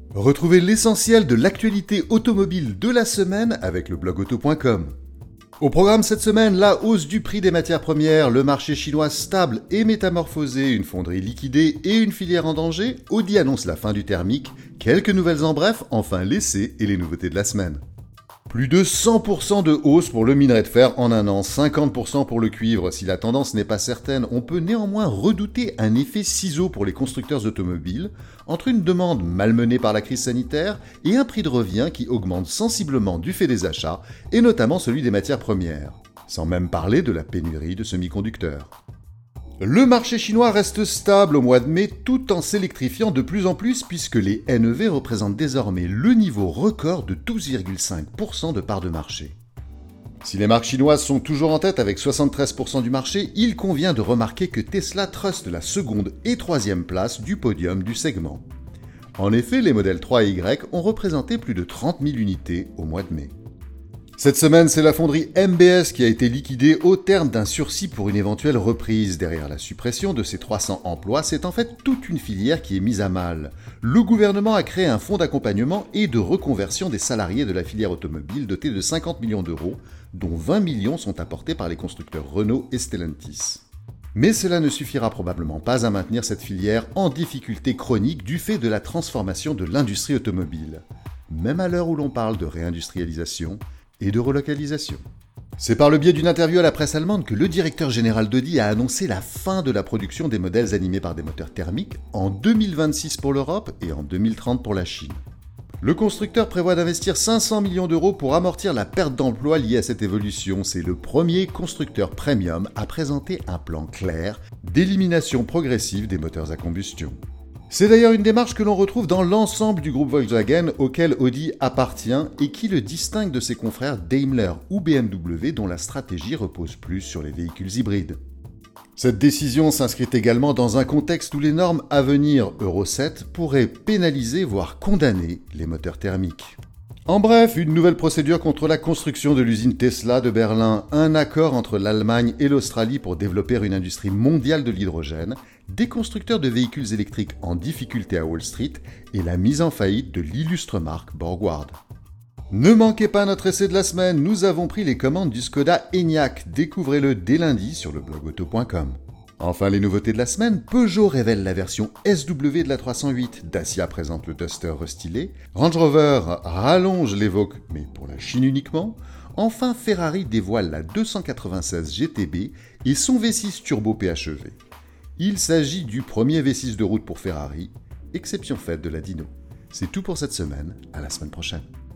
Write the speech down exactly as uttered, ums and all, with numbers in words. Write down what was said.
Retrouvez l'essentiel de l'actualité automobile de la semaine avec le blog auto point com. Au programme cette semaine, la hausse du prix des matières premières, le marché chinois stable et métamorphosé, une fonderie liquidée et une filière en danger, Audi annonce la fin du thermique, quelques nouvelles en bref, enfin l'essai et les nouveautés de la semaine. Plus de cent pour cent de hausse pour le minerai de fer en un an, cinquante pour cent pour le cuivre. Si la tendance n'est pas certaine, on peut néanmoins redouter un effet ciseau pour les constructeurs automobiles, entre une demande malmenée par la crise sanitaire et un prix de revient qui augmente sensiblement du fait des achats, et notamment celui des matières premières. Sans même parler de la pénurie de semi-conducteurs. Le marché chinois reste stable au mois de mai tout en s'électrifiant de plus en plus puisque les N E V représentent désormais le niveau record de douze virgule cinq pour cent de part de marché. Si les marques chinoises sont toujours en tête avec soixante-treize pour cent du marché, il convient de remarquer que Tesla truste la seconde et troisième place du podium du segment. En effet, les modèles trois et Y ont représenté plus de trente mille unités au mois de mai. Cette semaine, c'est la fonderie M B S qui a été liquidée au terme d'un sursis pour une éventuelle reprise. Derrière la suppression de ces trois cents emplois, c'est en fait toute une filière qui est mise à mal. Le gouvernement a créé un fonds d'accompagnement et de reconversion des salariés de la filière automobile doté de cinquante millions d'euros, dont vingt millions sont apportés par les constructeurs Renault et Stellantis. Mais cela ne suffira probablement pas à maintenir cette filière en difficulté chronique du fait de la transformation de l'industrie automobile. Même à l'heure où l'on parle de réindustrialisation, et de relocalisation. C'est par le biais d'une interview à la presse allemande que le directeur général d'Audi a annoncé la fin de la production des modèles animés par des moteurs thermiques en deux mille vingt-six pour l'Europe et en deux mille trente pour la Chine. Le constructeur prévoit d'investir cinq cents millions d'euros pour amortir la perte d'emploi liée à cette évolution. C'est le premier constructeur premium à présenter un plan clair d'élimination progressive des moteurs à combustion. C'est d'ailleurs une démarche que l'on retrouve dans l'ensemble du groupe Volkswagen auquel Audi appartient et qui le distingue de ses confrères Daimler ou B M W dont la stratégie repose plus sur les véhicules hybrides. Cette décision s'inscrit également dans un contexte où les normes à venir Euro sept pourraient pénaliser voire condamner les moteurs thermiques. En bref, une nouvelle procédure contre la construction de l'usine Tesla de Berlin, un accord entre l'Allemagne et l'Australie pour développer une industrie mondiale de l'hydrogène, des constructeurs de véhicules électriques en difficulté à Wall Street et la mise en faillite de l'illustre marque Borgward. Ne manquez pas notre essai de la semaine, nous avons pris les commandes du Skoda Enyaq, découvrez-le dès lundi sur le blog auto point com. Enfin, les nouveautés de la semaine, Peugeot révèle la version S W de la trois cent huit, Dacia présente le Duster restylé, Range Rover rallonge l'Evoque, mais pour la Chine uniquement, enfin Ferrari dévoile la deux cent quatre-vingt-seize G T B et son V six Turbo P H E V. Il s'agit du premier V six de route pour Ferrari, exception faite de la Dino. C'est tout pour cette semaine, à la semaine prochaine.